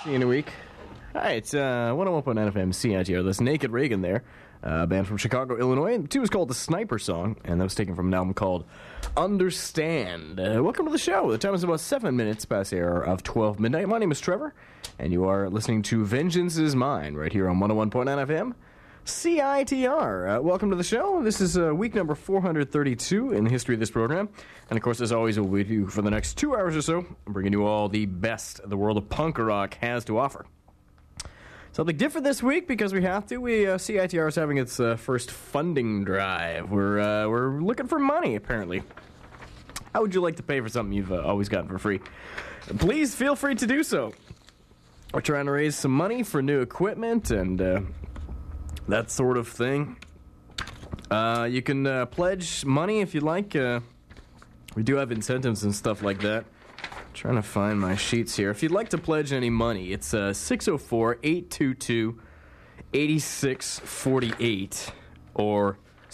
See you in a week. Hi, it's 101.9 FM CITR. That's Naked Reagan there. Band from Chicago, Illinois. The tune is called The Sniper Song, and that was taken from an album called Understand. Welcome to the show. The time is about 7 minutes past the hour of 12 midnight. My name is Trevor, and you are listening to Vengeance is Mine right here on 101.9 FM CITR. Welcome to the show. This is week number 432 in the history of this program. And, of course, as always, we'll be with you for the next 2 hours or so, bringing you all the best the world of punk rock has to offer. Something different this week because we have to. CITR is having its first funding drive. We're looking for money, apparently. How would you like to pay for something you've always gotten for free? Please feel free to do so. We're trying to raise some money for new equipment and that sort of thing. You can pledge money if you like. We do have incentives and stuff like that. Trying to find my sheets here. If you'd like to pledge any money, it's 604-822-8648 or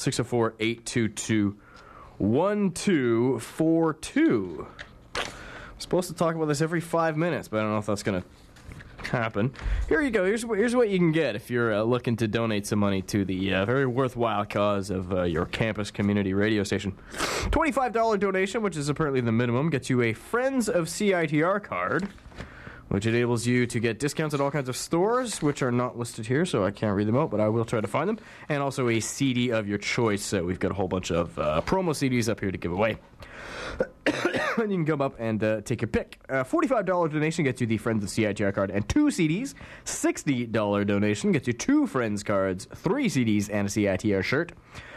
604-822-1242. I'm supposed to talk about this every 5 minutes, but I don't know if that's going to happen. Here you go. Here's what you can get if you're looking to donate some money to the very worthwhile cause of your campus community radio station. $25 donation, which is apparently the minimum, gets you a Friends of CITR card, which enables you to get discounts at all kinds of stores, which are not listed here, so I can't read them out, but I will try to find them, and also a CD of your choice. We've got a whole bunch of promo CDs up here to give away. And you can come up and take your pick. $45 donation gets you the Friends of CITR card and 2 CDs. $60 donation gets you 2 Friends cards, 3 CDs, and a CITR shirt.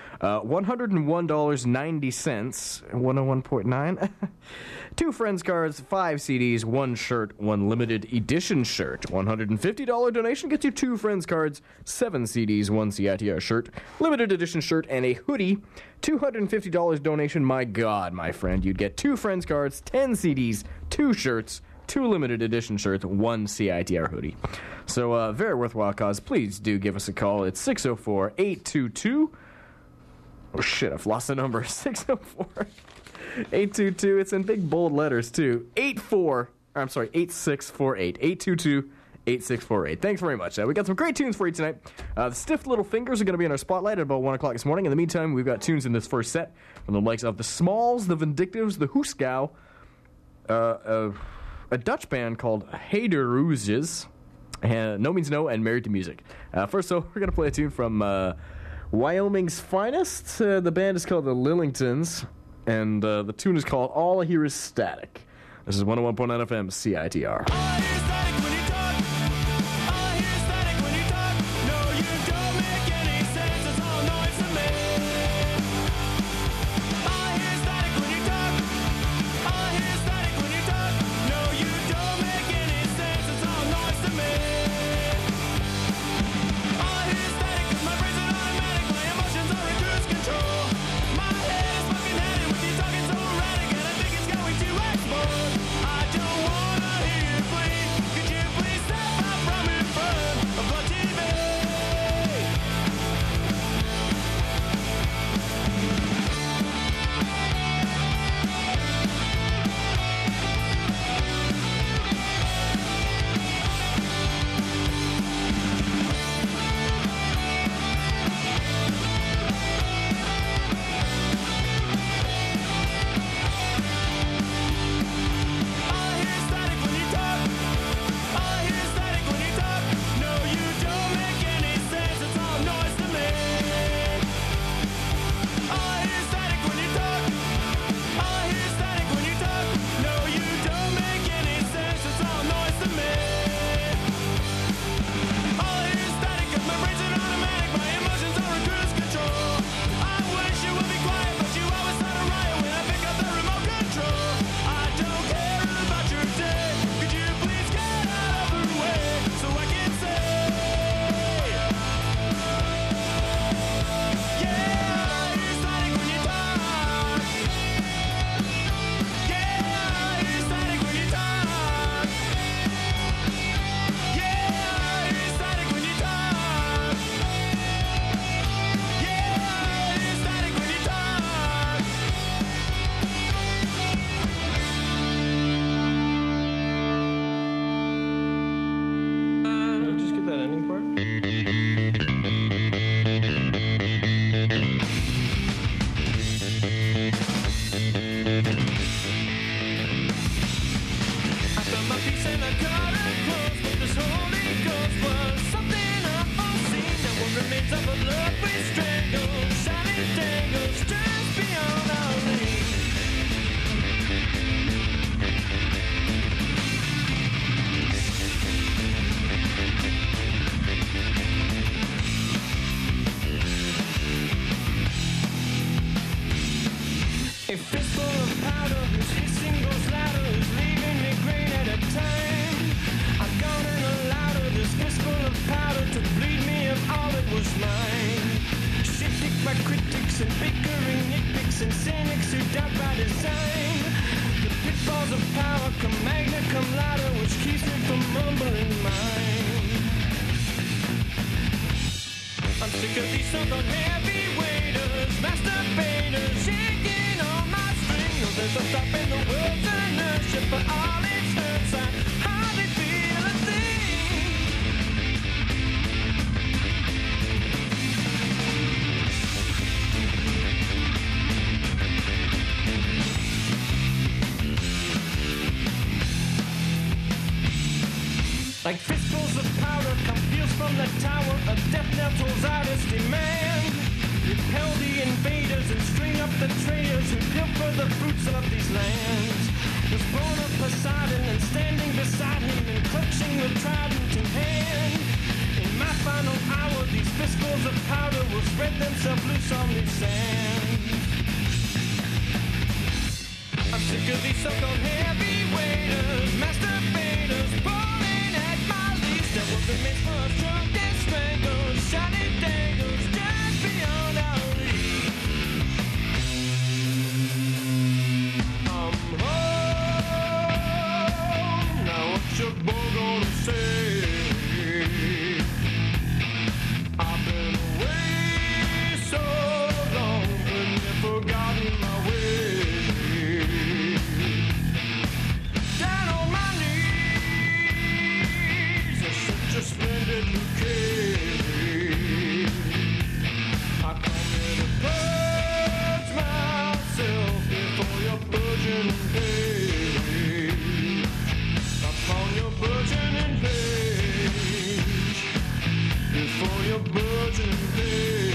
$101.90, 101.9. 2 Friends cards, 5 CDs, 1 shirt, 1 limited edition shirt. $150 donation gets you 2 Friends cards, 7 CDs, 1 CITR shirt, limited edition shirt, and a hoodie. $250 donation, my God, my friend, you'd get 2 Friends cards, 10 CDs, 2 shirts, 2 limited edition shirts, 1 CITR hoodie. So, very worthwhile cause. Please do give us a call. It's 604-822... Oh, shit, I've lost the number. 604-822. It's in big, bold letters, too. 8648. 822-8648. Thanks very much. We got some great tunes for you tonight. The Stiff Little Fingers are going to be in our spotlight at about 1 o'clock this morning. In the meantime, we've got tunes in this first set from the likes of the Smalls, the Vindictives, the Hooskow, a Dutch band called Heideroozes, No Means No, and Married to Music. First, so we're going to play a tune from... Wyoming's Finest. The band is called the Lillingtons, and the tune is called All I Hear Is Static. This is 101.9 FM CITR. I don't wanna hear you bleed. A fistful of powder whose hissing goes louder is leaving me grain at a time. I've gone and allowed this fistful of powder to bleed me of all that was mine. Shifted by critics and bickering nitpicks and cynics who doubt by design. The pitfalls of power come magna cum laude, which keeps me from mumbling mine. I'm sick of these so-called heavyweights, masturbators, shaking on my strings. There's no stopping the world's inertia for all its hurts. I hardly feel a thing. Like fistfuls of powder come peals from the tower, a death knell tolls out its demand. Repel the invaders and string up the traitors who pilfer the fruits of these lands. Was born of Poseidon and standing beside him and clutching the trident in hand. In my final hour, these fistfuls of powder will spread themselves loose on these sands. I'm sick of these so-called heavyweights, masturbators, pulling at my leash. That wasn't meant for us, drunk and strangled, shiny dangles just beyond our reach. I'm home, now what's your boy gonna say? I've been away so long, but never forgotten my way. Down on my knees, there's such a splendid bouquet. I come here to purge myself before your burgeoning page. Upon your burgeoning page, before your burgeoning page.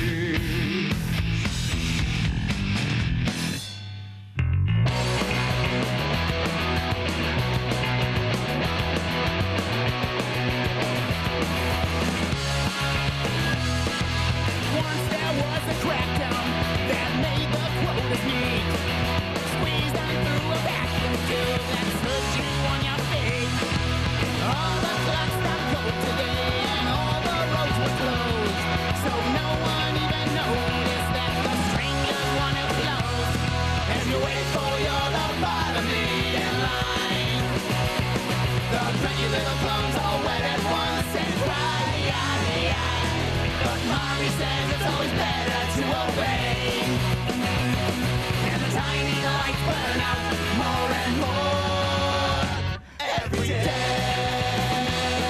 Once there was a crackdown that made the quotas meet. Squeezed on through a vacuum tube that served you on your feet. All the clocks stopped cold today and all the roads were closed. So no one even noticed that the strangers wanna close. As you wait for your lobotomy in line, the pretty little clones all wet at once and cry. But mommy says it's always better to obey. And the tiny lights burn out more and more every day.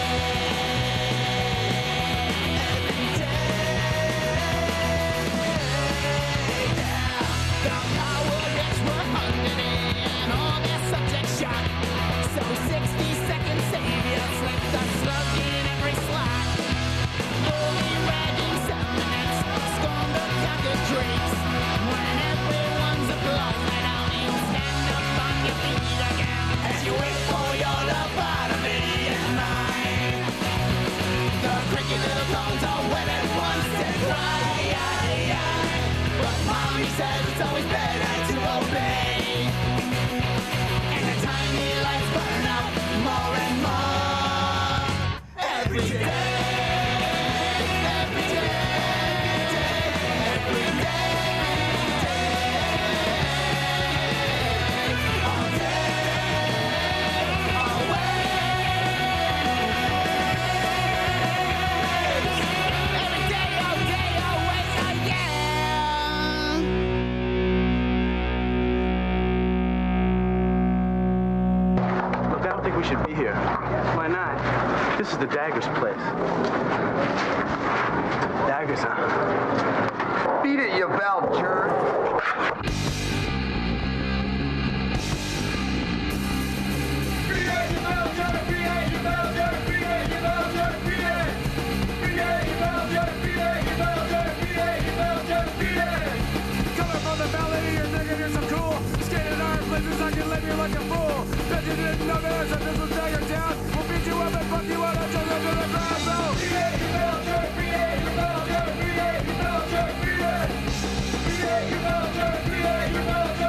Every day. The power gets were underneath and all their subjects shot. So 60 seconds saviors left the slug in every slot. Bully ragging 7 minutes, scorn the conquered drinks. When everyone's applause right down, you stand up on your feet again as you wait for your lobotomy in line. The cranky little clones are wet at once and cry. But mommy says it's always better to obey. And the tiny lights burn out more and more every day. Look, I don't think we should be here. Why not? This is the Daggers' place. Daggers, huh? Beat it, you valve jerk. Coming from the valley, you're thinking you're so cool. Skating in our places, I can leave you like a fool. Bet you didn't know this, if this was Dagger Town. We'll beat you up and fuck you up until you're to the ground. So, you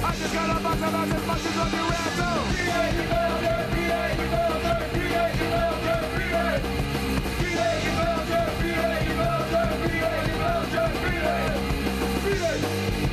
I just got a box of us as much as what you ran to. Create your builder, create your builder, create your builder, create. Create your builder, create your builder, create your builder, create. Create.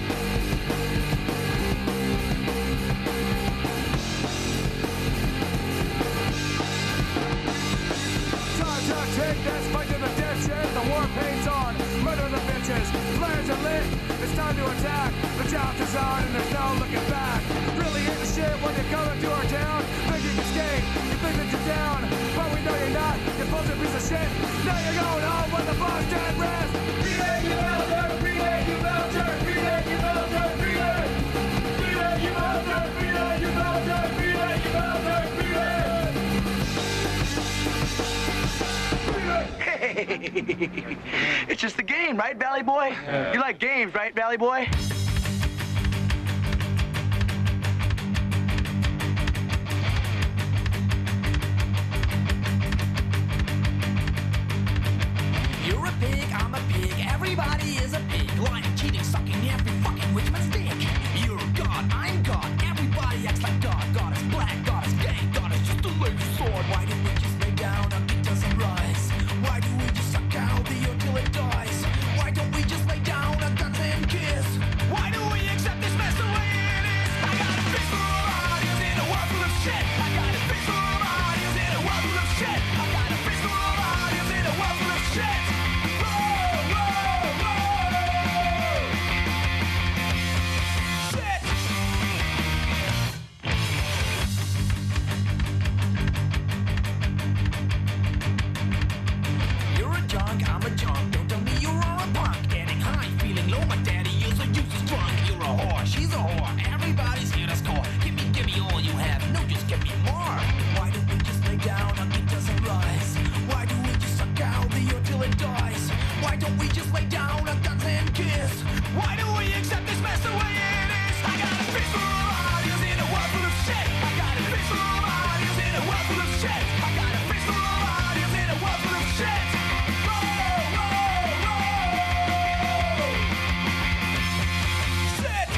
Take that spike to the death shit. The war paint's on. Murder the bitches. Flares are lit. It's time to attack. The joust is on and there's no looking back. Really hit the shit when you're coming to our town. Think you can skate. You think that you're down. But we know you're not. You bullshit piece of shit. Now you're going home with the boss dead rest. Create your builder. Create your builder. Create your builder. Create. Create your builder. Create your builder. Create your builder. Create. Hey, it's just a game, right, Valley Boy? You like games, right, Valley Boy? You're a pig, I'm a pig, everybody is a pig. Lying, cheating, sucking every fucking witch mistake. You're God, I'm God, everybody acts like God. God is black, God is gay, God is just a lazy sword. Why do we just lay down and it doesn't rise? Why do we just suck out the earth till it dies? Why don't we just lay down and dance and kiss? Why do we accept this mess the way it is? I got a fix for all audience in a world full of shit. I got a fix for all audience in a world full of shit. I got a fix for all audience in a world full of shit. Whoa, whoa, whoa. Shit. You're a junk, I'm a junk. Don't tell me you're all a punk. Getting high, feeling low. My daddy is a useless drunk. You're a whore, she's a whore. Everybody's here to score. Give me all you have. No, just give me more. Why don't we just lay down and it doesn't rise? Why do we just suck out the earth till it dies? Why don't we just lay down and dance and kiss? Why do we accept this mess the way it is? I got a fix for all audience in a world full of shit. I got a fix for all audience in a world full of shit. I got a fix for all audience in a world full of shit. Whoa, whoa, whoa. Shit.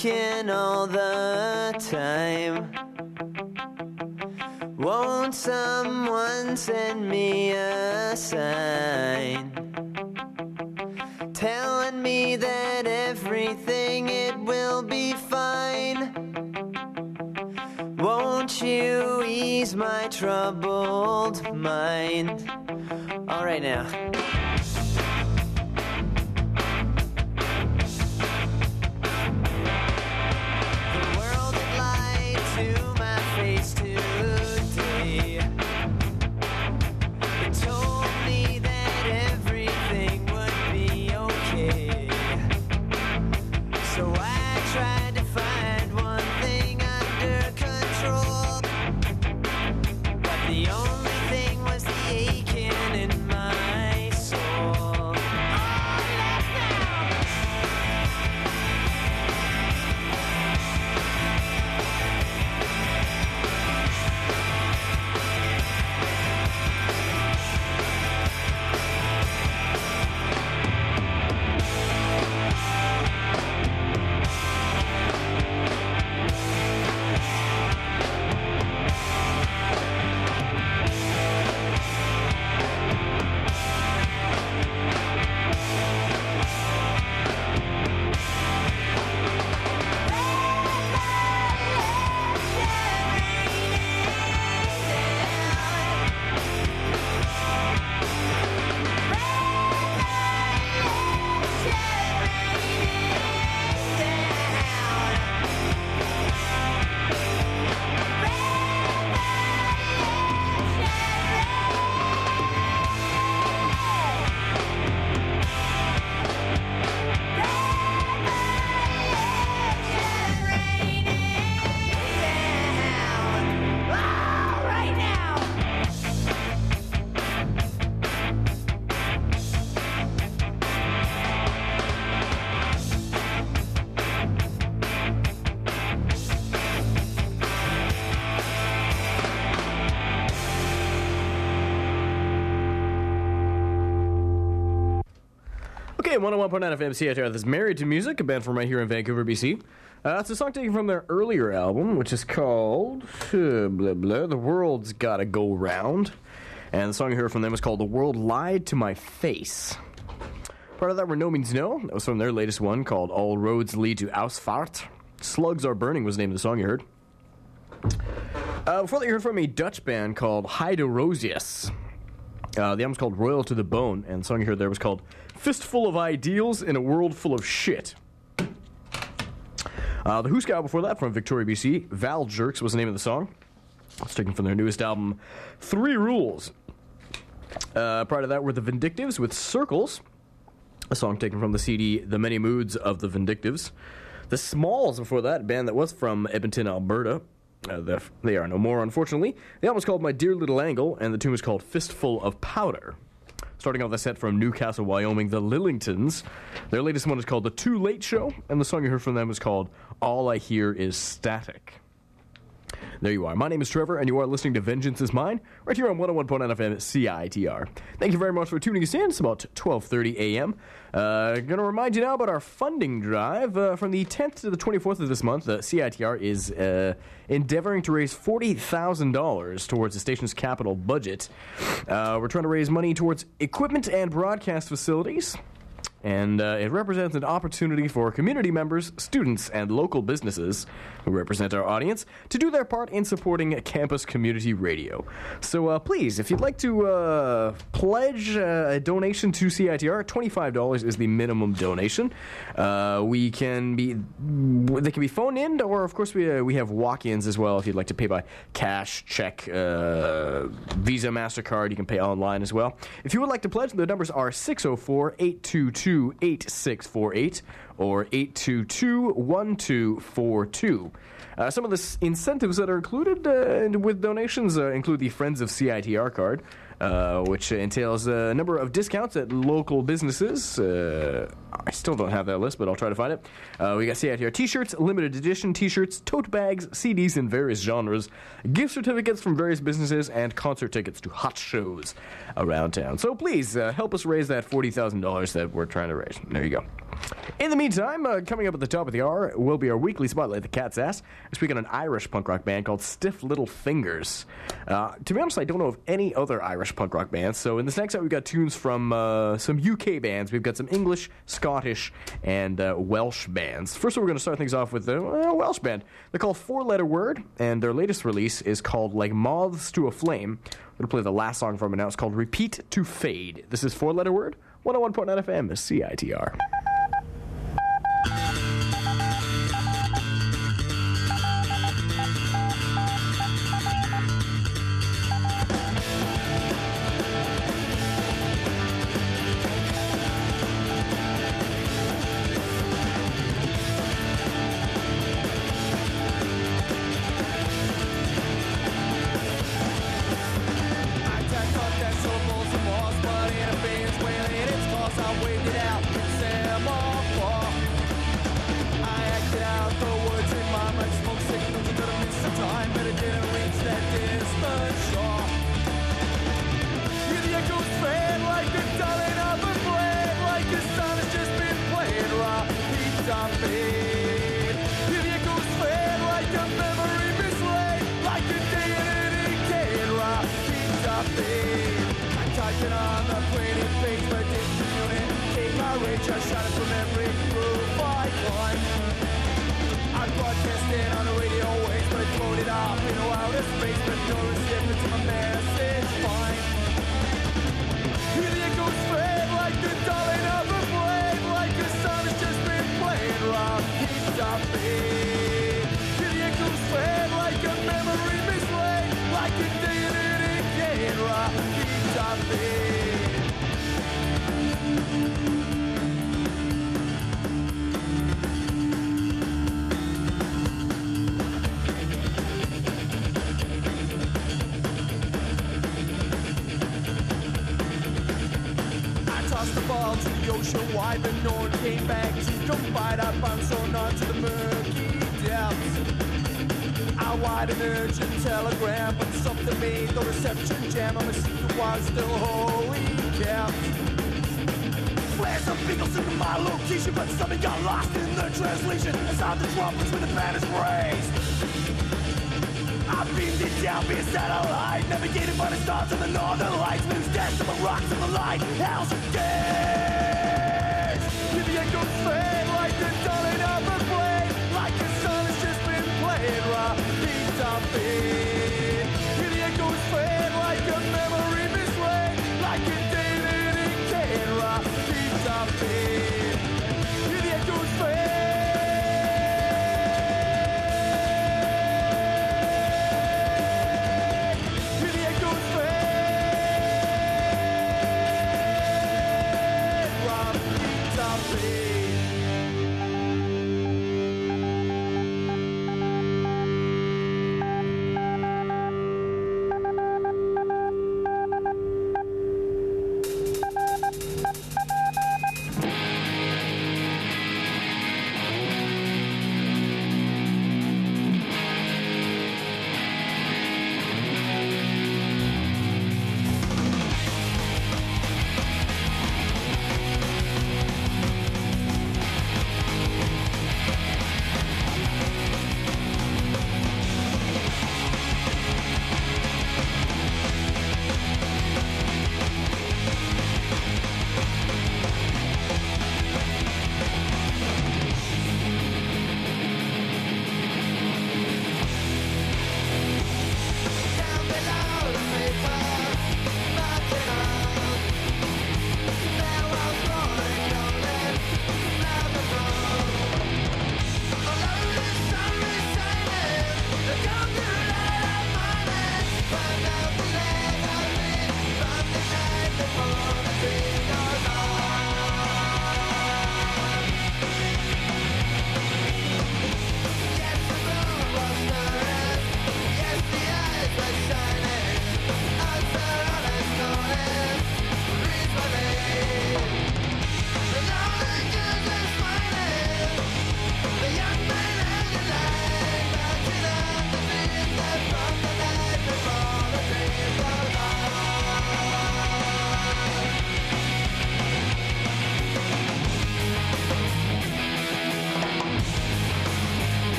aching all the time. Won't someone send me a sign telling me that everything, it will be fine? Won't you ease my troubled mind? All right now. The world had lied to my face today. It told me that everything would be okay. So I tried to find one thing under control, but the only thing was the aching in my soul. Okay, 101.9 FM CHR. This is Married to Music, a band from right here in Vancouver, BC. It's a song taken from their earlier album, which is called blah, blah, The World's Gotta Go Round. And the song you heard from them is called The World Lied to My Face. Part of that were No Means No. That was from their latest one called All Roads Lead to Ausfahrt. Slugs Are Burning was the name of the song you heard. Before that, you heard from a Dutch band called Heiderosius. The album's called Royal to the Bone, and the song you heard there was called Fistful of Ideals in a World Full of Shit. The Who Scout before that, from Victoria, BC, Val Jerks was the name of the song. It's taken from their newest album, Three Rules. Prior to that were the Vindictives with Circles, a song taken from the CD The Many Moods of the Vindictives. The Smalls before that, a band that was from Edmonton, Alberta. They are no more, unfortunately. The album was called My Dear Little Angle, and the tune was called Fistful of Powder. Starting off the set from Newcastle, Wyoming, the Lillingtons. Their latest one is called The Too Late Show, and the song you heard from them is called All I Hear Is Static. There you are. My name is Trevor, and you are listening to Vengeance is Mine, right here on 101.9 FM CITR. Thank you very much for tuning us in. It's about 12:30 a.m. Going to remind you now about our funding drive. From the 10th to the 24th of this month, CITR is endeavoring to raise $40,000 towards the station's capital budget. We're trying to raise money towards equipment and broadcast facilities. And it represents an opportunity for community members, students, and local businesses who represent our audience to do their part in supporting campus community radio. So please, if you'd like to pledge a donation to CITR, $25 is the minimum donation. They can be phoned in, or of course we have walk-ins as well. If you'd like to pay by cash, check, Visa, MasterCard, you can pay online as well. If you would like to pledge, the numbers are 604-822-8648 or 822-1242. Some of the incentives that are included with donations include the Friends of CITR card, which entails a number of discounts at local businesses. I still don't have that list, but I'll try to find it. We got, see out here, t-shirts, limited edition t-shirts, tote bags, CDs in various genres, gift certificates from various businesses, and concert tickets to hot shows around town. So please help us raise that $40,000 that we're trying to raise. There you go. In the meantime, coming up at the top of the hour will be our weekly spotlight, The Cat's Ass. We're speaking of an Irish punk rock band called Stiff Little Fingers. To be honest, I don't know of any other Irish punk rock bands. So in this next set, we've got tunes from some UK bands. We've got some English, Scottish, and Welsh bands. First, we're going to start things off with a Welsh band. They're called Four Letter Word, and their latest release is called Like Moths to a Flame. We're going to play the last song from it now. It's called Repeat to Fade. This is Four Letter Word, 101.9 FM, CITR.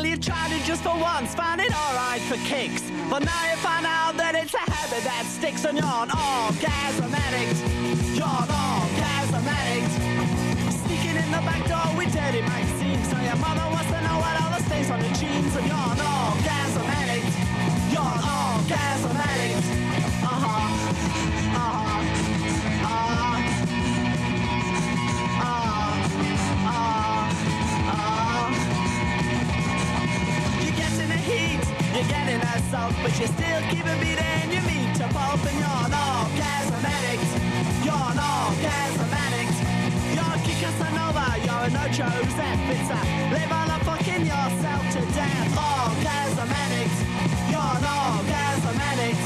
you've tried it just for once, found it alright for kicks. But now you find out that it's a habit that sticks, and you're an orgasm addict. You're an orgasm addict. Sneaking in the back door with dirty magazines, so your mother wants to know what all the stains on your jeans. And you're an orgasm addict. You're an orgasm addict. You get in the heat, you're getting assault, but you still keep a beating your meat to pulp, and you're an orgasm addict. You're an orgasm addict. You're a Casanova, you're a no Joseph. It's a live on a fucking yourself to death. Orgasm addict. You're an orgasm addict.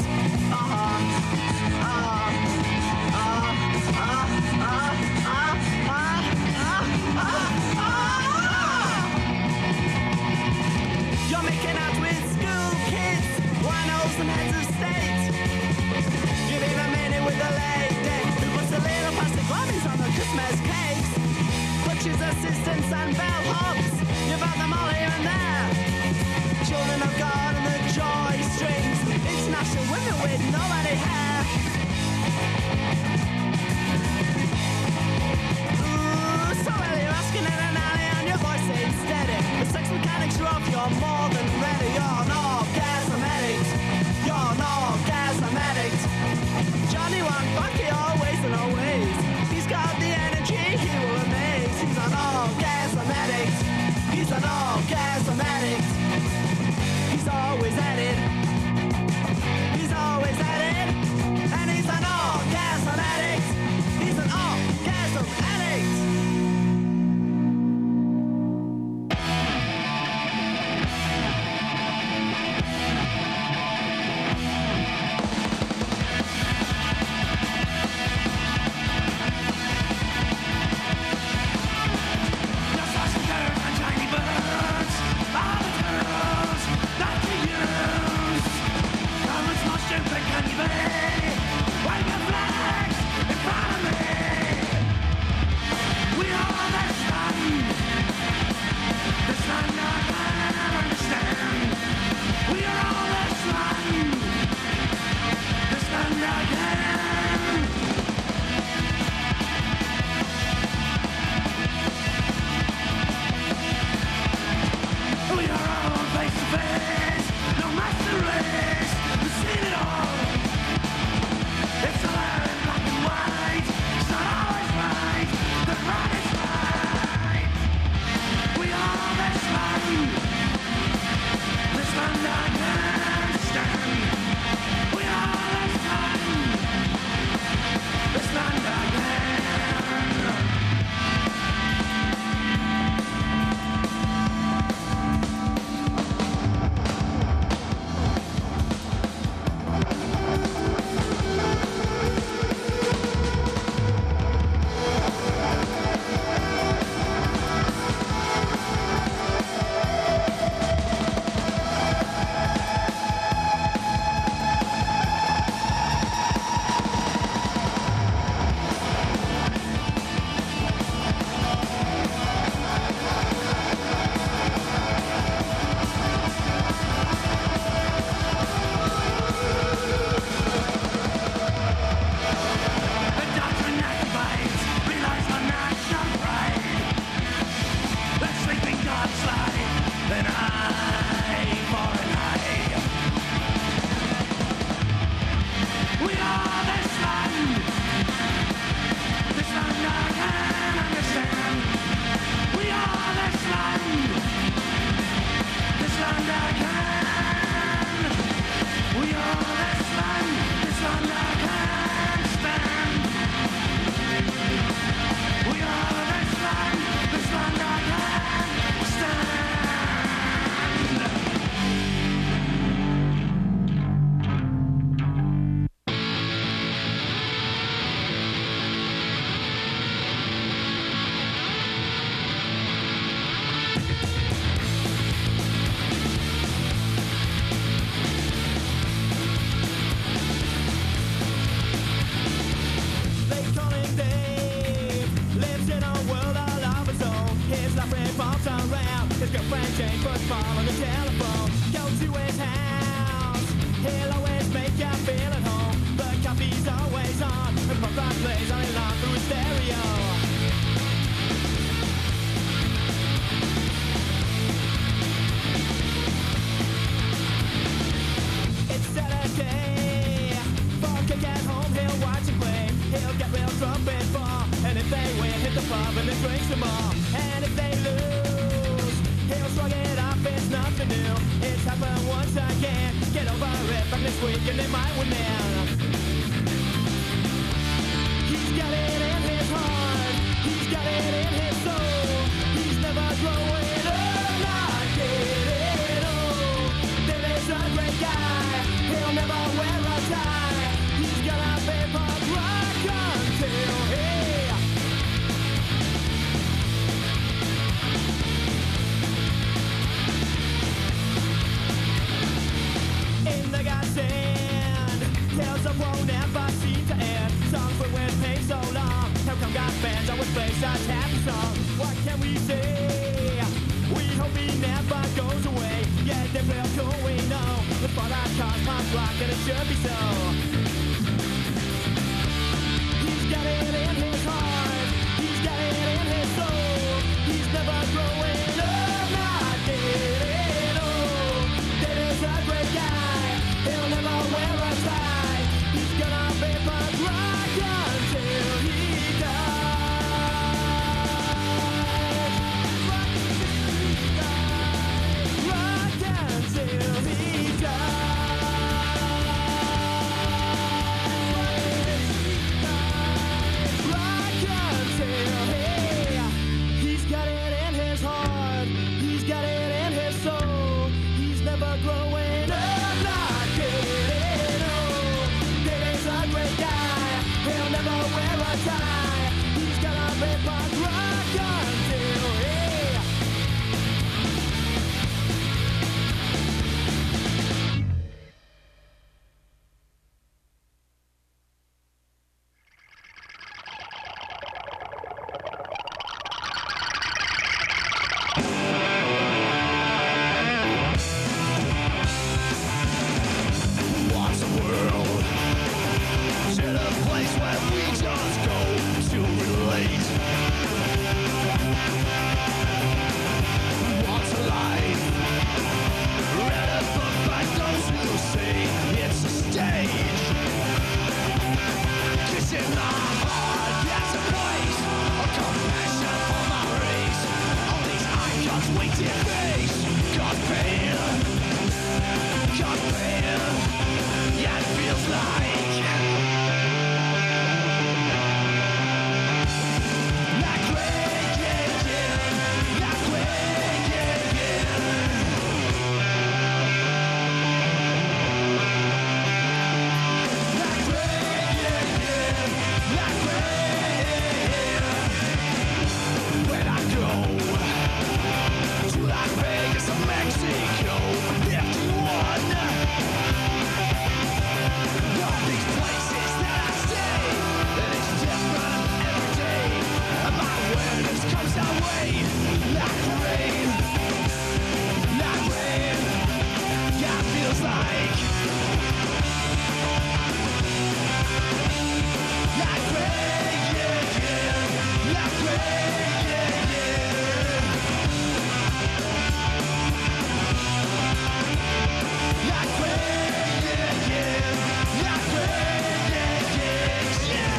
You're making out with school kids, winos and heads of state. You've even made it with a lady who puts a little plastic globbies on the Christmas cakes. Butchers, assistants and bellhops, you've had them all here and there. Children of God and the joy strings, international women with nobody hair. Ooh, so well you're asking in an alley and your voice ain't steady. The sex mechanics are off, you're more than ready. You're an orgasm addict. You're an orgasm addict. Johnny won't fuck you always and always. He's got the energy, he will amaze. He's an orgasm addict. He's an orgasm addict. He's always at it. He's always at it. And he's an orgasm addict. He's an orgasm addict. pub and they drink some more. And if they lose, he'll shrug it off, it's nothing new. It's happened once again. Get over it, back next week and they might win then. He's got it in his heart, he's got it in his soul. He's never growing up, not getting old. There is a great guy, he'll never wear a tie. He's gonna be punk rock until he in the godsend. Tales of woe never seem to end. Songs we with pain so long. How come God fans always play such happy songs? What can we say? We hope he never goes away. Yeah, they feel cool, we know. The fall I cause punk rock and it should be so. He's got it in his heart, he's got it in his soul. He's never growing up, not getting old. There is a great guy, he'll never wear a tie. He's gonna be punk rock until he dies. Rock until he dies. Rock until he's got it in his heart, he's got it in his soul. He's never growing up, not getting old. There is a great guy, he'll never wear a tie. He's gonna be punk rock until he What's the world? Is it a place where we just go to relate? What's life? Read a book by those who say it's a stage. Kissing my heart, that's a place of compassion for my race. All these icons waiting face, got pain. Got pain, yeah, it feels like rain, yeah, yeah, like rain, yeah, yeah. Like rain, yeah, yeah, like rain. When I go to Las Vegas or Mexico, 51. All these places that I stay, and it's different every day. And my awareness comes our way, like rain, yeah, it feels like rain, yeah, yeah, like rain, yeah, yeah. Like rain, yeah, yeah, like rain, yeah, yeah, yeah.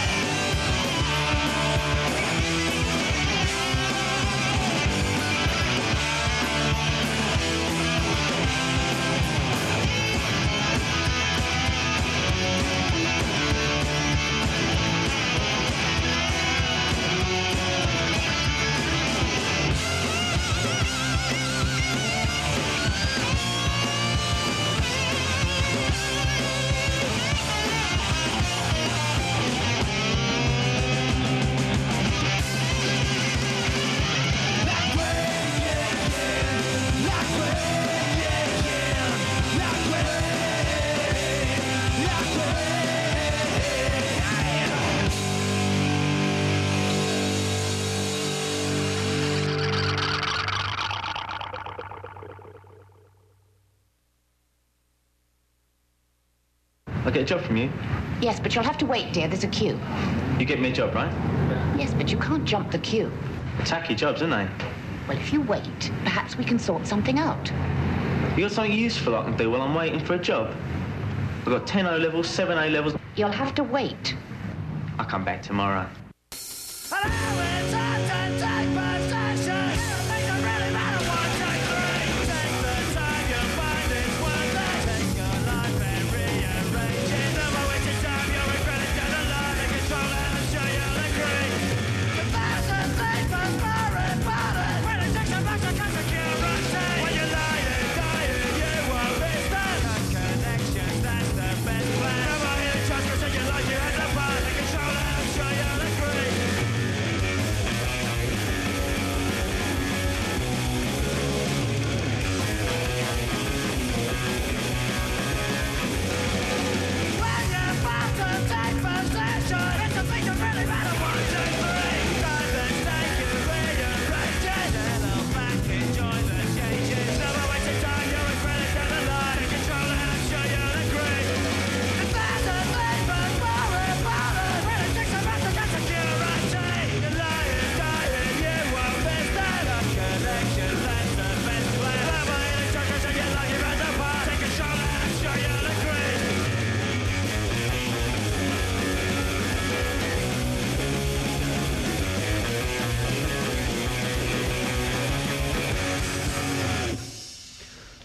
I'll get a job from you. Yes, but you'll have to wait, dear. There's a queue. You get me a job, right? Yes, but you can't jump the queue. Tacky jobs, aren't they? Well, if you wait, perhaps we can sort something out. You got something useful I can do while I'm waiting for a job? I've got 10 O-levels, 7 A-levels. You'll have to wait. I'll come back tomorrow. Hello,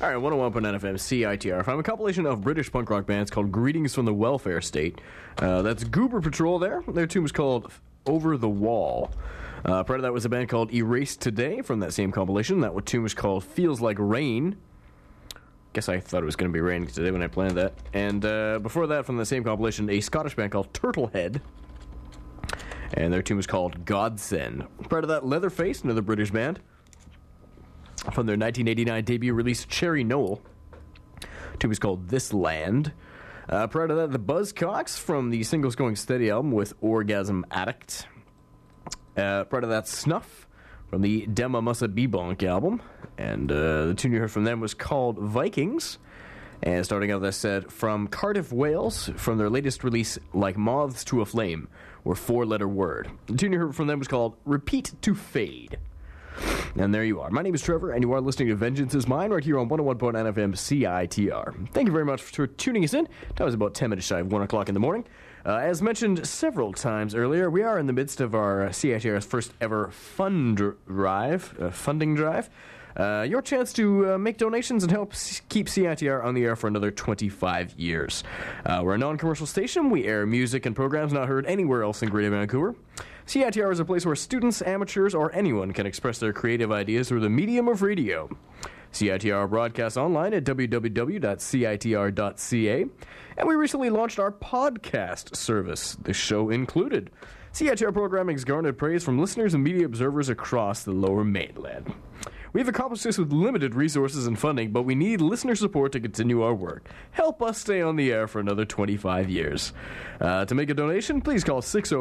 All right, 101.9 FM, CITR. From a compilation of British punk rock bands called Greetings from the Welfare State. That's Goober Patrol there. Their tune was called Over the Wall. Prior to that was a band called Erased Today from that same compilation. That tune was called Feels Like Rain. Guess I thought it was going to be raining today when I planned that. And before that, from the same compilation, a Scottish band called Turtlehead. And their tune was called Godsend. Prior to that, Leatherface, another British band, from their 1989 debut release, Cherry Knoll. Tune was called This Land. Prior to that, the Buzzcocks from the Singles Going Steady album with Orgasm Addict. Prior to that, Snuff from the Dema Musa Bebonk album. And the tune you heard from them was called Vikings. And starting out, that said, from Cardiff, Wales, from their latest release, Like Moths to a Flame, or Four-Letter Word. The tune you heard from them was called Repeat to Fade. And there you are. My name is Trevor, and you are listening to Vengeance is Mine right here on 101.9 FM CITR. Thank you very much for tuning us in. That was about 10 minutes shy of 1 o'clock in the morning. As mentioned several times earlier, we are in the midst of our CITR's first ever funding drive. Your chance to make donations and help keep CITR on the air for another 25 years. We're a non-commercial station. We air music and programs not heard anywhere else in Greater Vancouver. CITR is a place where students, amateurs, or anyone can express their creative ideas through the medium of radio. CITR broadcasts online at www.citr.ca, and we recently launched our podcast service, this show included. CITR programming has garnered praise from listeners and media observers across the Lower Mainland. We've accomplished this with limited resources and funding, but we need listener support to continue our work. Help us stay on the air for another 25 years. To make a donation, please call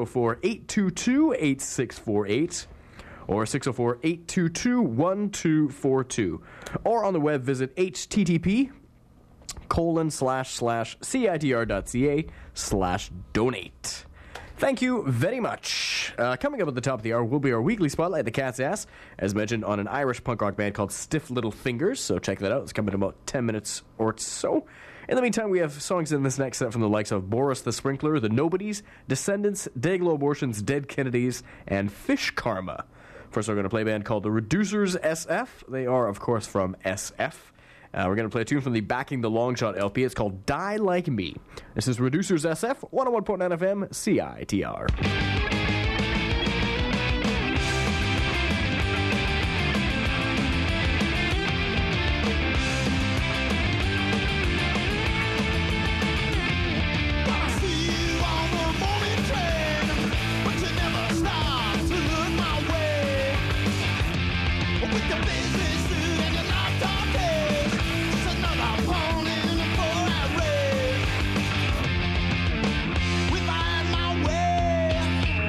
604-822-8648 or 604-822-1242. Or on the web, visit http://citr.ca/donate. Thank you very much. Coming up at the top of the hour will be our weekly spotlight, The Cat's Ass, as mentioned, on an Irish punk rock band called Stiff Little Fingers, so check that out. It's coming in about 10 minutes or so. In the meantime, we have songs in this next set from the likes of Boris the Sprinkler, The Nobodies, Descendants, Dayglow Abortions, Dead Kennedys, and Fish Karma. First, we're going to play a band called The Reducers SF. They are, of course, from SF. We're going to play a tune from the Backing the Longshot LP. It's called Die Like Me. This is Reducers SF, 101.9 FM, CITR. With my way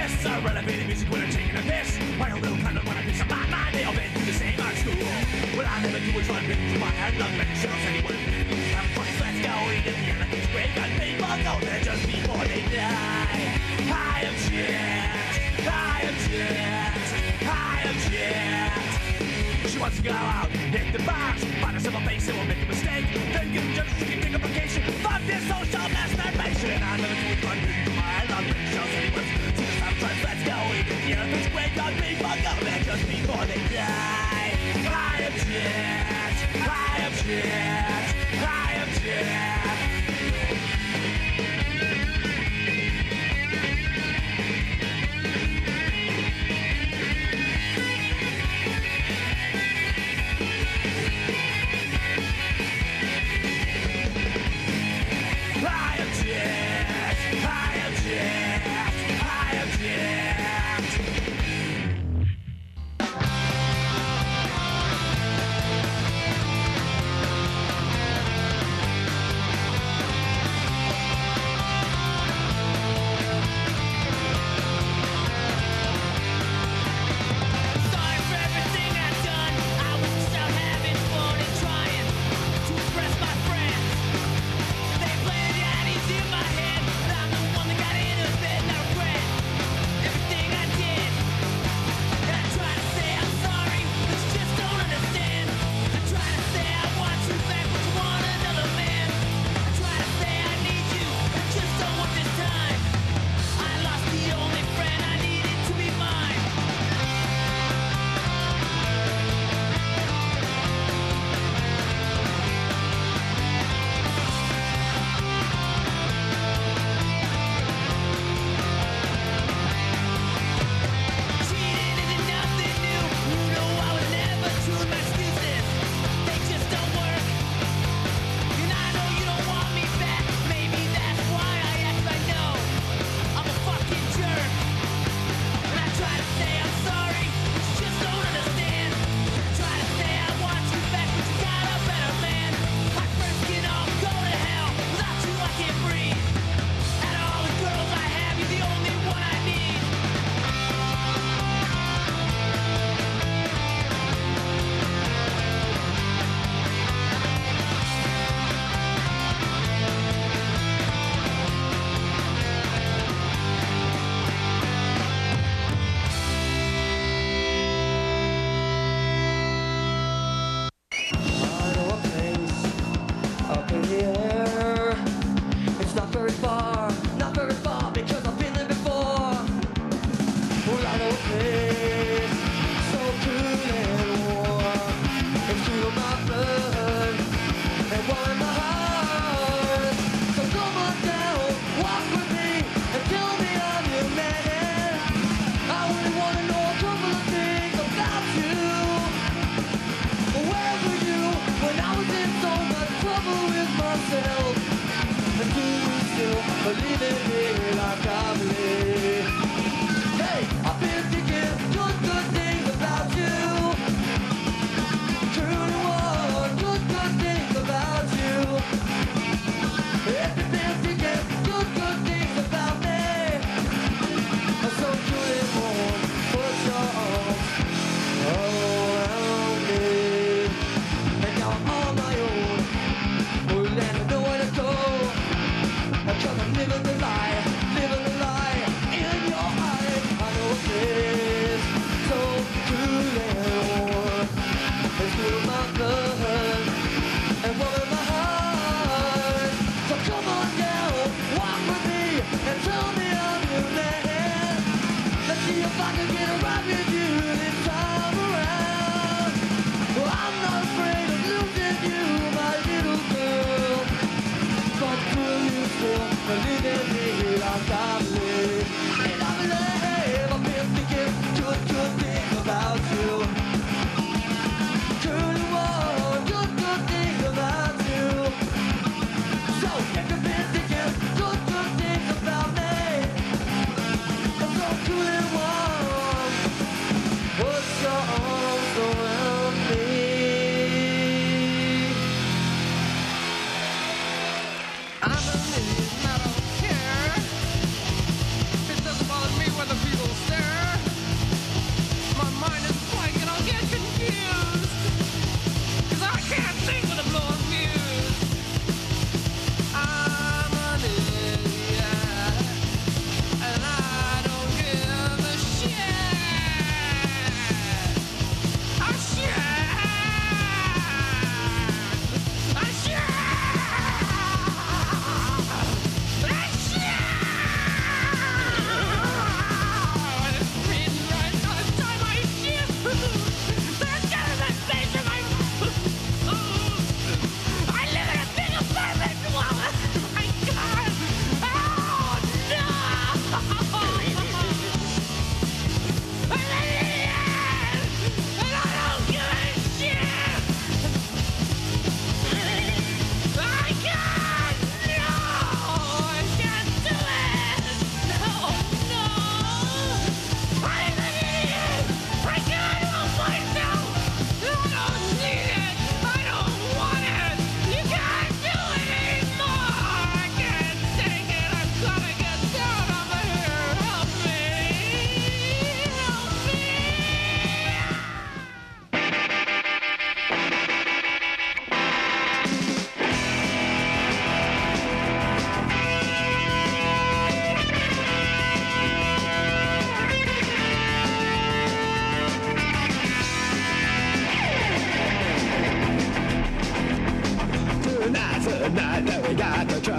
this. I run a bit of music when I'm taking a piss. My own little kind of when I piss on my mind. They all been through the same art school. What I never do is run big to my head. Love many shells anyone. I'm first, let's go. Eat at the end of this break. I people go there just before they die. I am shit. I am shit. I am shit. She wants to go out, hit the box, find herself a base and will make a mistake. Then get just she can take a vacation. Fuck this social masturbation. I'm never too fun to my love many shells anyone. See the soundtracks, let's go. Eat at the end of this break. On people go there just before they die. I am shit. I am shit. I am shit.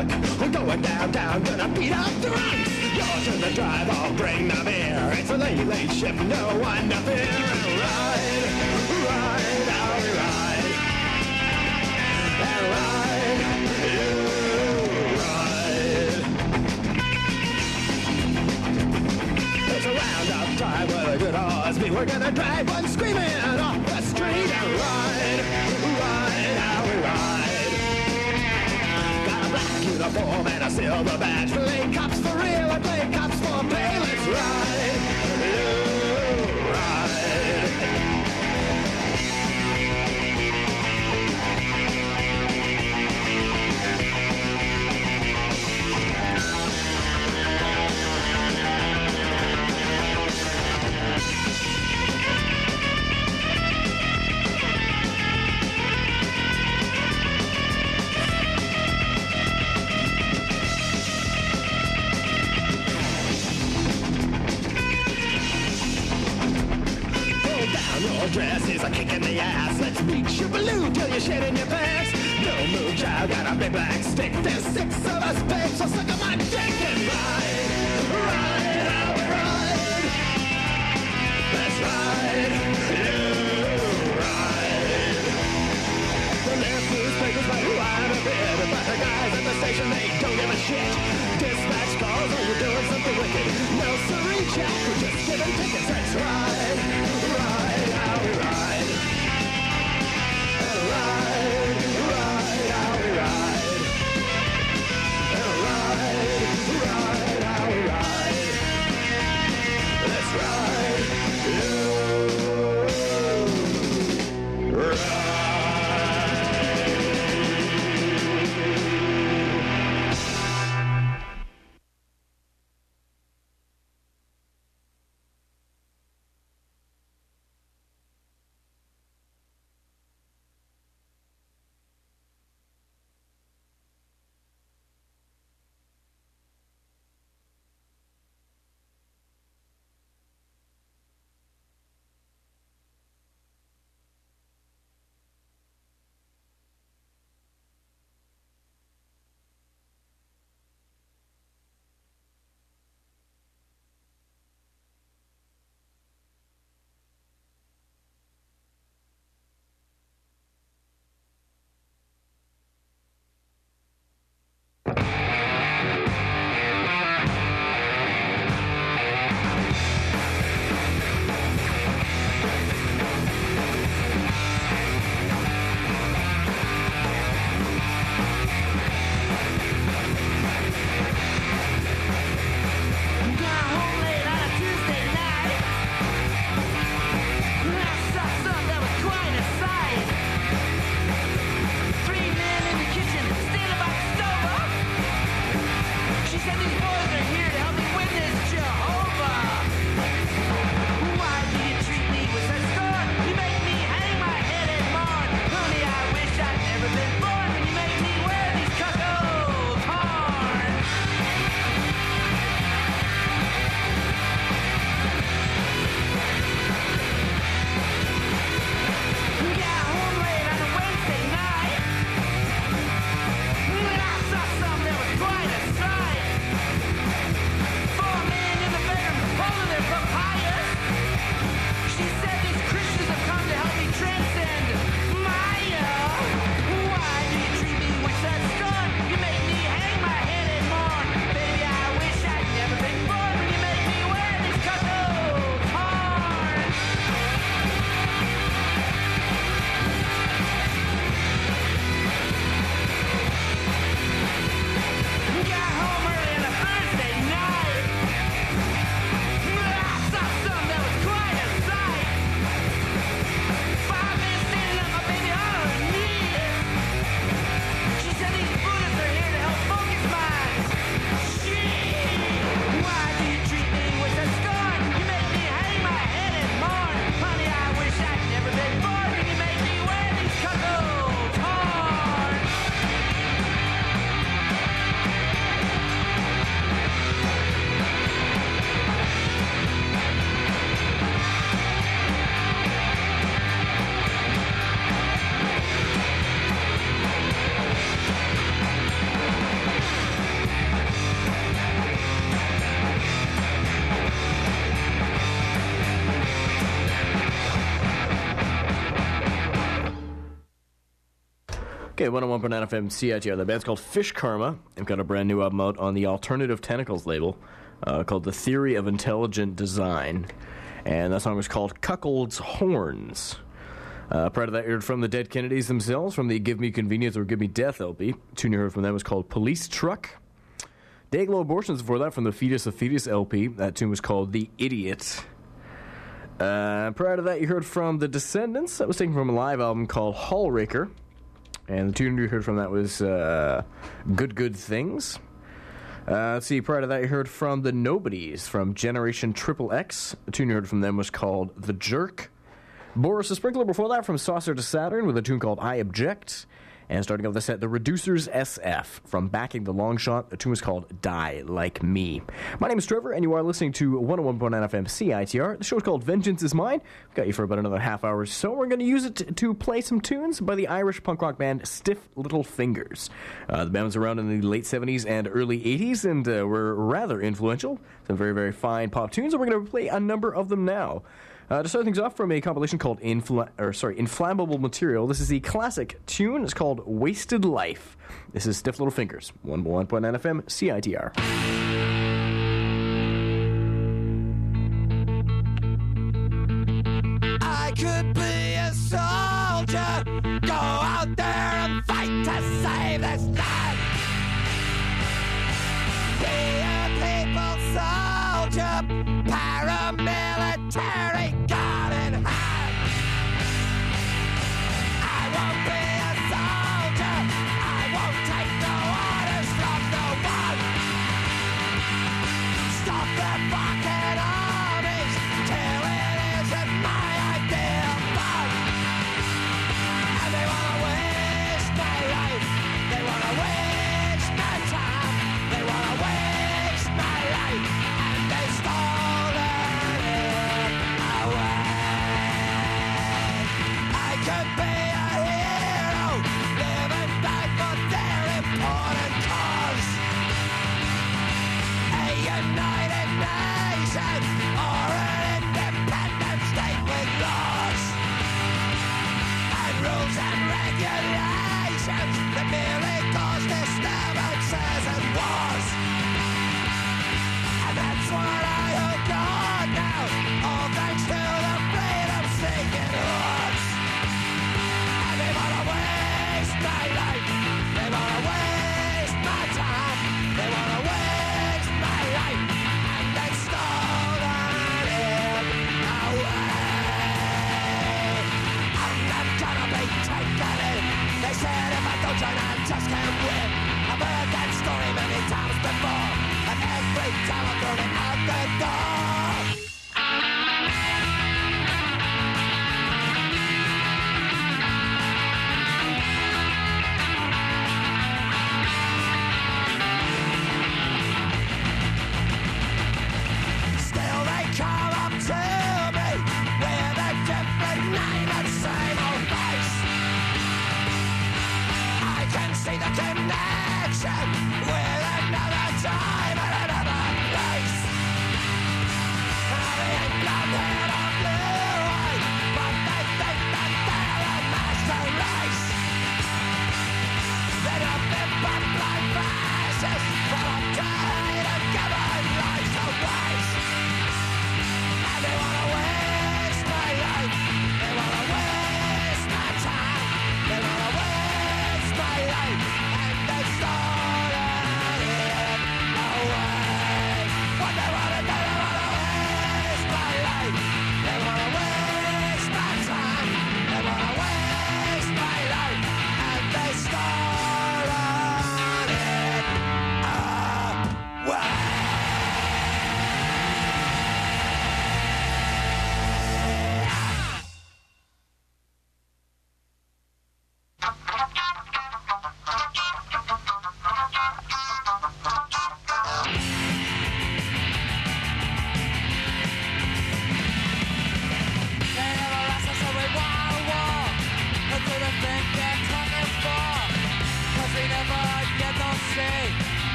We're going downtown, gonna beat up the runts. Yours to the drive, I'll bring the beer. It's a late, late shift, no one to fear. And ride, ride, I'll ride. And ride, you ride. It's a roundup time with a good horse. We're gonna drive one screaming off the street and ride, ride, how we ride. Got a black uniform and a silver badge. Play cops for real and play cops for play. Let's ride, you ride. Your dress is a kick in the ass. Let's beat your balloon till you're shit in your pants. No move, child, got a big black stick. There's 6 of us, babe, so suck on my dick and ride, ride, how we ride. Let's ride, you ride. The left newspapers like wide a bit, but the guys at the station, they don't give a shit. Dispatch calls, oh, you're doing something wicked. No, sorry, Jack, we're just giving tickets. Let's ride, ride, how we ride. And ride, ride, how we ride. And ride, ride, how we ride. Okay, 101.9 FM CITR. The band's called Fish Karma. They've got a brand new album out on the Alternative Tentacles label called The Theory of Intelligent Design. And that song was called Cuckold's Horns. Prior to that, you heard from the Dead Kennedys themselves from the Give Me Convenience or Give Me Death LP. The tune you heard from them was called Police Truck. Dayglow Abortions before that from the Fetus of Fetus LP. That tune was called The Idiot. Prior to that, you heard from The Descendants. That was taken from a live album called Hallraker. And the tune you heard from that was Good Good Things. Let's see, prior to that, you heard from The Nobodies from Generation Triple X. The tune you heard from them was called The Jerk. Boris the Sprinkler before that from Saucer to Saturn with a tune called I Object. And starting off the set, The Reducers SF from Backing the Long Shot. The tune was called Die Like Me. My name is Trevor, and you are listening to 101.9 FM CITR. The show is called Vengeance is Mine. We've got you for about another half hour or so. We're going to use it to play some tunes by the Irish punk rock band Stiff Little Fingers. The band was around in the late 70s and early 80s, and were rather influential. Some very, very fine pop tunes, and we're going to play a number of them now. To start things off, from a compilation called Inflammable Material, this is the classic tune. It's called Wasted Life. This is Stiff Little Fingers, 101.9 FM, CITR. I could be a soldier, go out there and fight to save this land. Be a people soldier, paramilitary gun in hand. I won't be a soldier, I won't take no orders from no one. Stop their fucking armies till it isn't my idea of fun. And they wanna waste my life, they wanna waste my time, they wanna waste my life, and they stole it away. I could be a hero, live and die for their important cause. A united nation or an independent state with laws and rules and regulations that merely cause disturbances and wars. And that's what I hope God now, all thanks to the freedom-seeking hordes. And they wanna waste my life, they wanna waste my time, they wanna waste my life, and they stole it away. I'm not gonna be taken in. They said if I don't join, I just can't win. I've heard that story many times before, and every time I throw it out the door. Still they come up to me with a different name and same old face. I can see the connection with another time and another place. They ain't blonde hair or blue-eyed, but they think that they're a master race. They're nothing but blind fascists, but I'm tired of giving lives a waste. And they wanna waste my life, they wanna waste my time, they wanna waste my life, and they stole it away.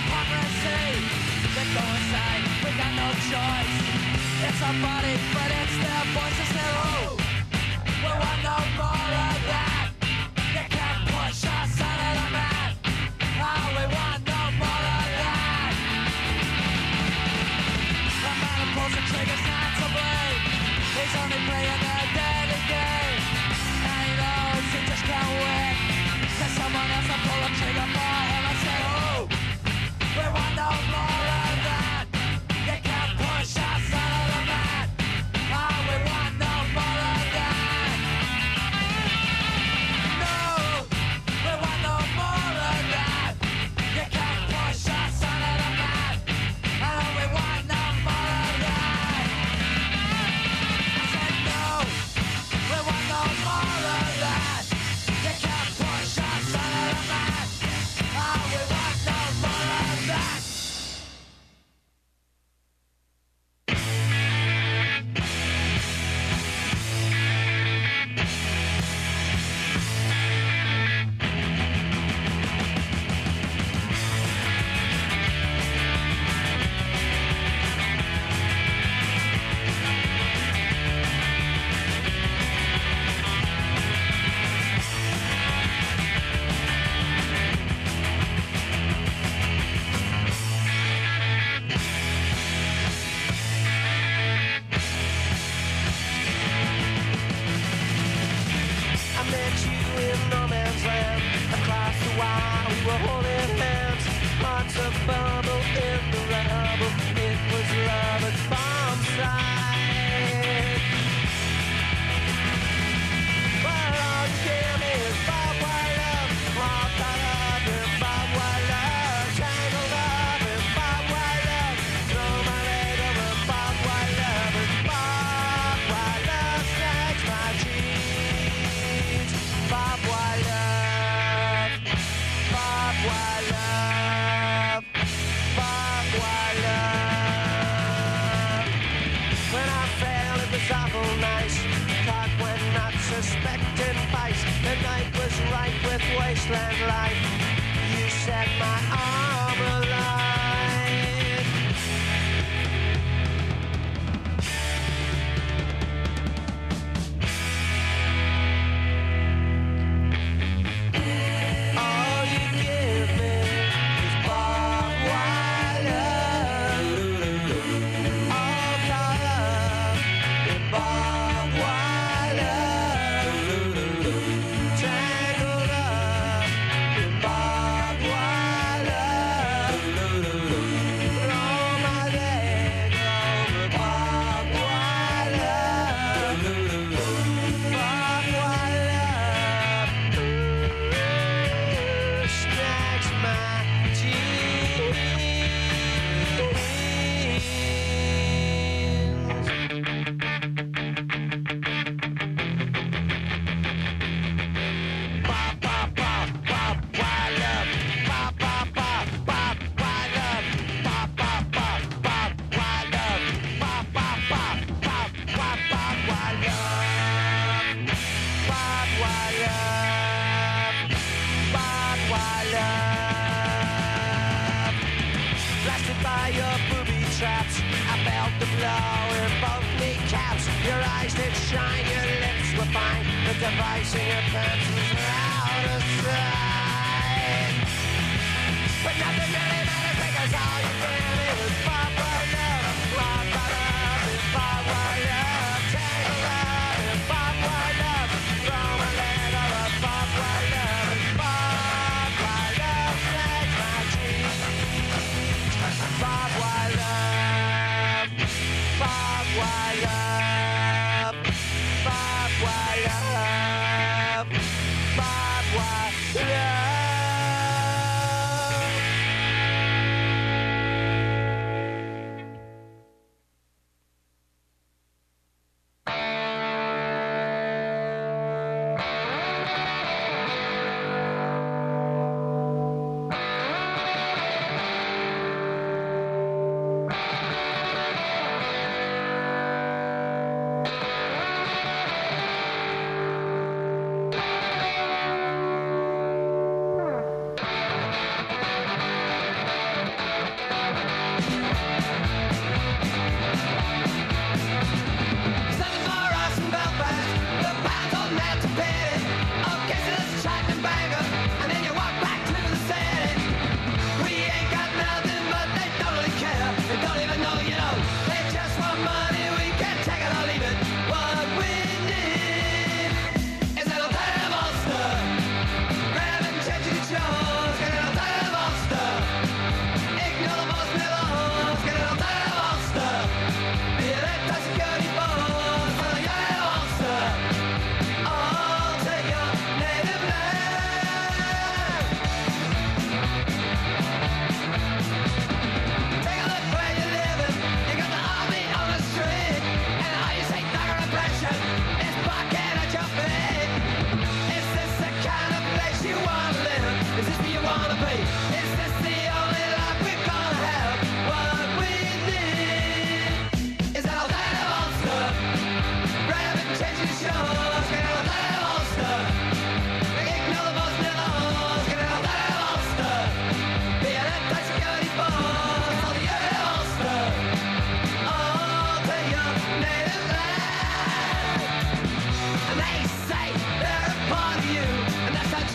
hypocrisy that go inside. We got no choice. It's our body, but it's their voices there. Oh, we want no more of that. You can't push us out of the mat. Oh, we want no more of that. The man who pulls the trigger's not to blame. He's only playing their daily game. And he knows he just can't win. There's someone else to pull the trigger for him and say, oh, we want no more of that. You can't push us out of the mat. Oh, we want no more of that. No, we want no more of that. You can't push us out of the mat. Oh, we want no more of that. I said no, we want no more of that. You can't push us out of the mat. Oh, we want no more of that. I met you in no man's land. Across the wire, we were holding hands. Hearts of bubble in the rubble. It was love at bomb sight. Well, all you give me is barbed wire love. All caught up in barbed wire love. Tangled up in barbed wire love. Throw my leg over barbed wire love. And barbed wire love snacks my dreams. Barbed wire love. Barbed wire love. Barbed wire love. When I fell, it was awful nice. Caught when not suspecting vice. The night was ripe with wasteland life. You set my arm alight. All you give me is barbed wire love. All caught up in barbed wire love. Tangled up in barbed wire love. Throw my leg over barbed wire love. Barbed wire love. Snacks my jeans. Bop, bop, bop, bop, wire love. Bop, bop, bop, bop, wire love. Bop, bop, bop, bop, wire love. Bop, bop, bop, bop, bop, bop, wire love. Bop, wire love. Bop, wire love. Blasted by your booby traps, I felt the blow in both kneecaps. Your eyes did shine, your lips were fine. The device in your pants was out of sight. But nothing really matters because all you gave me was barbed wire love. Barbed wire love is barbed wire love. Tangled up in barbed wire love. Throw my leg over barbed wire love. And barbed wire love snacks my dreams. Barbed wire love. Barbed wire love. Barbed wire love. Barbed wire love.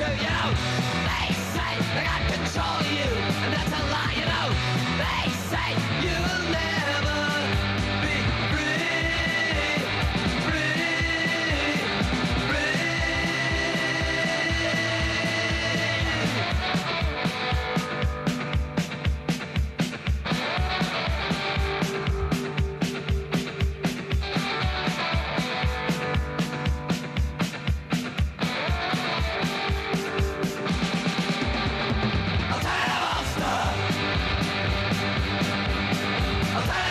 you know. They say they got control of you, and that's a lie, you know. They say you'll never be free, free, free. I'll tell you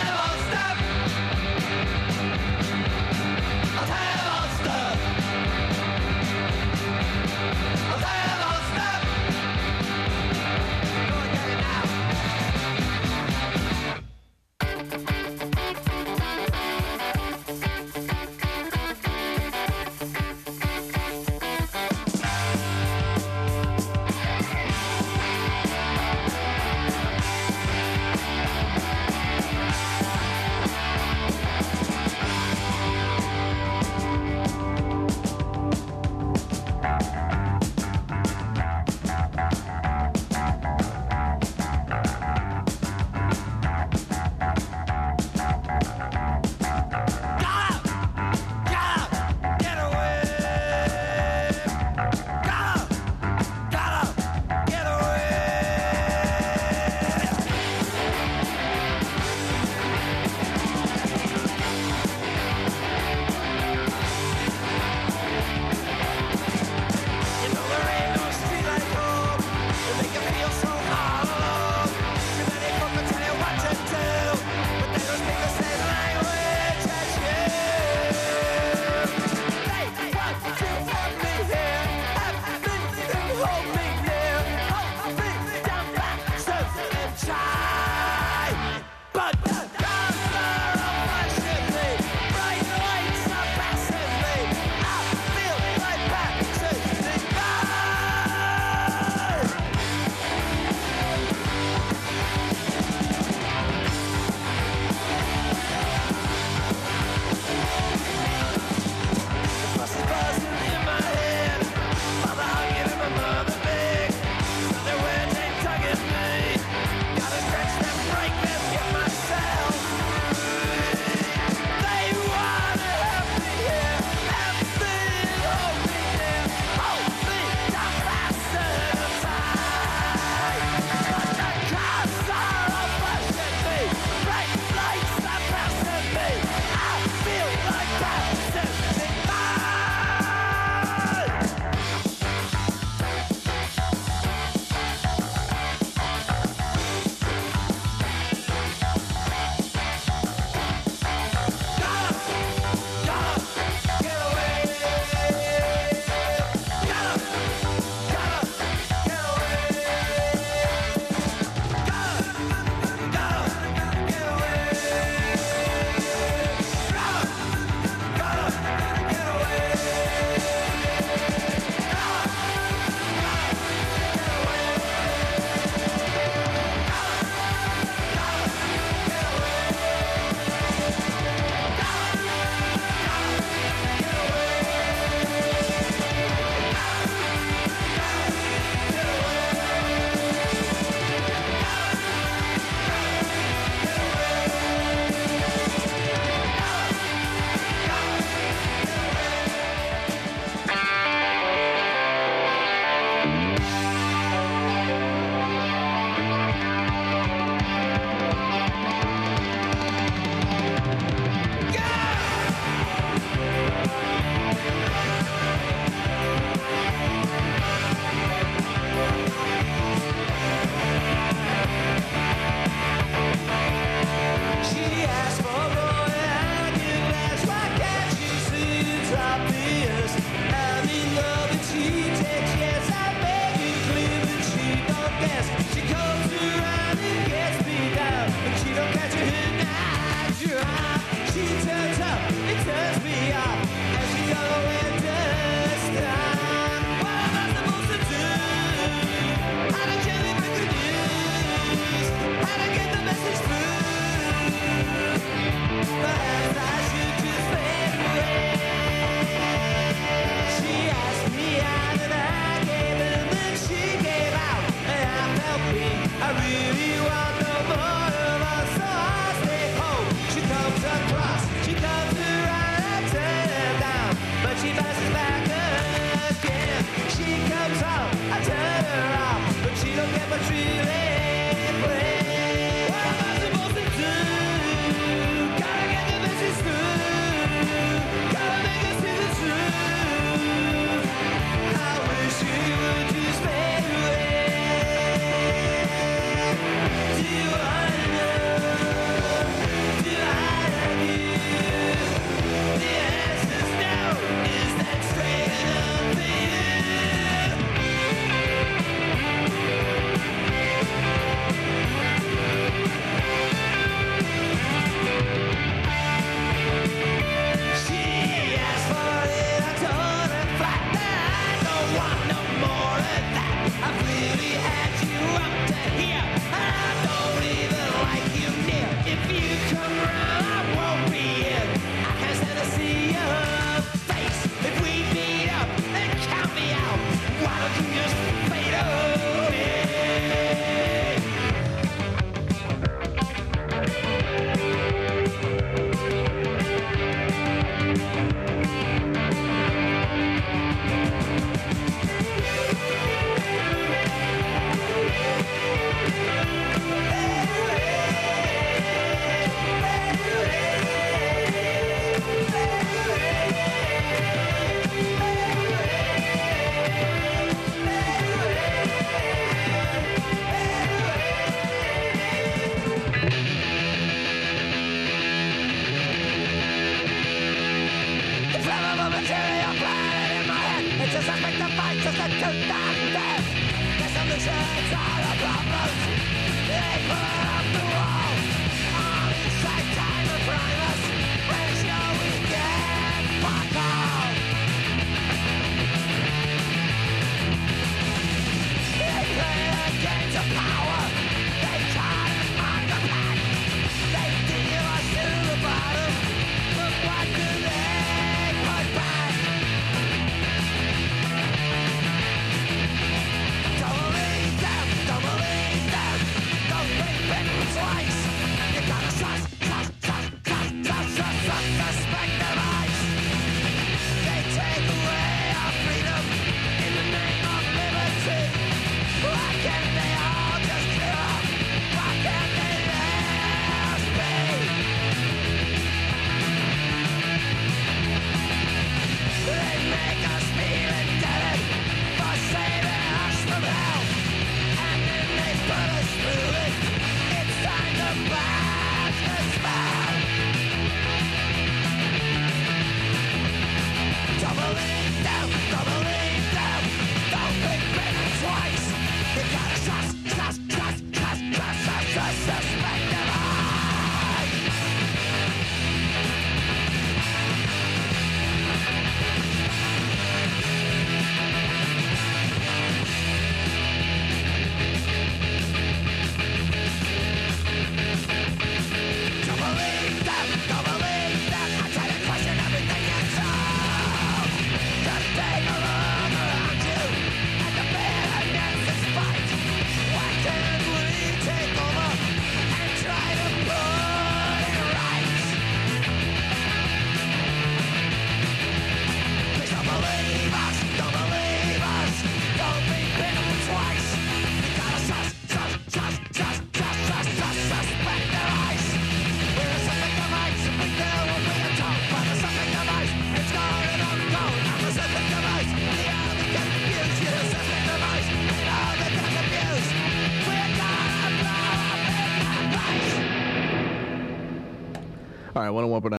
All right, 101.9